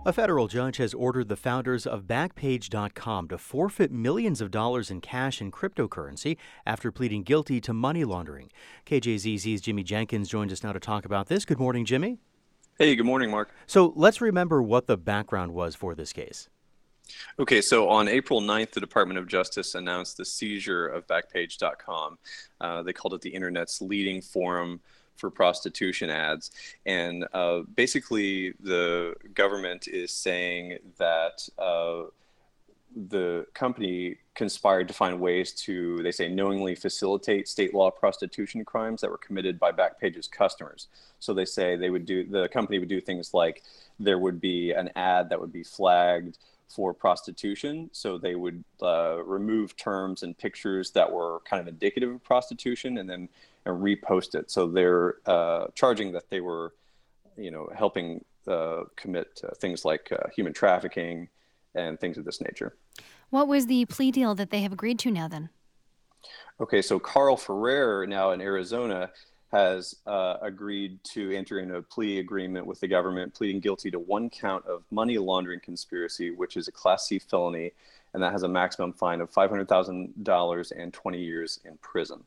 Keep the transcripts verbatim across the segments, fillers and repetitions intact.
A federal judge has ordered the founders of Backpage dot com to forfeit millions of dollars in cash and cryptocurrency after pleading guilty to money laundering. K J Z Z's Jimmy Jenkins joins us now to talk about this. Good morning, Jimmy. Hey, good morning, Mark. So let's remember what the background was for this case. Okay, so on April ninth, the Department of Justice announced the seizure of Backpage dot com. Uh, they called it the Internet's leading forum for prostitution ads. And uh, basically, the government is saying that uh, the company conspired to find ways to, they say, knowingly facilitate state law prostitution crimes that were committed by Backpage's customers. So they say they would do, the company would do things like there would be an ad that would be flagged for prostitution. So they would uh, remove terms and pictures that were kind of indicative of prostitution and then and repost it. So they're uh, charging that they were, you know, helping uh, commit uh, things like uh, human trafficking and things of this nature. What was the plea deal that they have agreed to now then? Okay, so Carl Ferrer now in Arizona has uh, agreed to enter into a plea agreement with the government, pleading guilty to one count of money laundering conspiracy, which is a Class C felony, and that has a maximum fine of five hundred thousand dollars and twenty years in prison.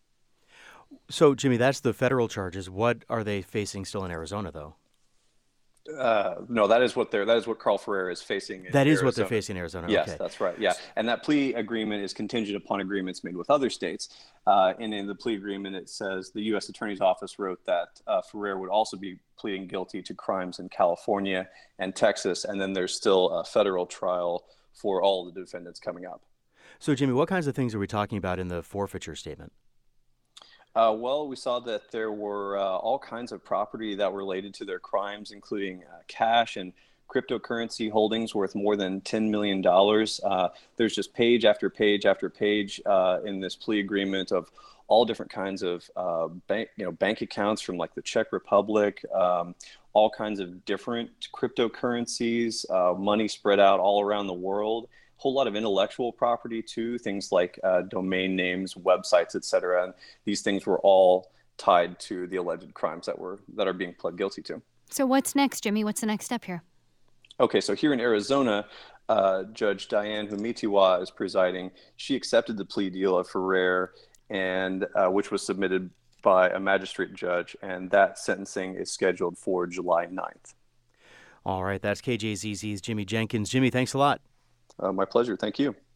So, Jimmy, that's the federal charges. What are they facing still in Arizona, though? Uh, no, that is what they're. That is what Carl Ferrer is facing. In that is Arizona. what they're facing in Arizona. Yes, okay. That's right. Yeah, and that plea agreement is contingent upon agreements made with other states. Uh, and in the plea agreement, it says the U S Attorney's Office wrote that uh, Ferrer would also be pleading guilty to crimes in California and Texas, and then there's still a federal trial for all the defendants coming up. So, Jimmy, what kinds of things are we talking about in the forfeiture statement? Uh, well, we saw that there were uh, all kinds of property that were related to their crimes, including uh, cash and cryptocurrency holdings worth more than ten million dollars. Uh, there's just page after page after page uh, in this plea agreement of all different kinds of uh, bank, you know, bank accounts from like the Czech Republic, um, all kinds of different cryptocurrencies, uh, money spread out all around the world. Whole lot of intellectual property too, things like uh, domain names, websites, et cetera. And these things were all tied to the alleged crimes that were that are being pled guilty to. So what's next, Jimmy? What's the next step here? Okay, so here in Arizona, uh, Judge Diane Humitiwa is presiding. She accepted the plea deal of Ferrer, and uh, which was submitted by a magistrate judge, and that sentencing is scheduled for July ninth. All right, that's K J Z Z's Jimmy Jenkins. Jimmy, thanks a lot. Uh, my pleasure. Thank you.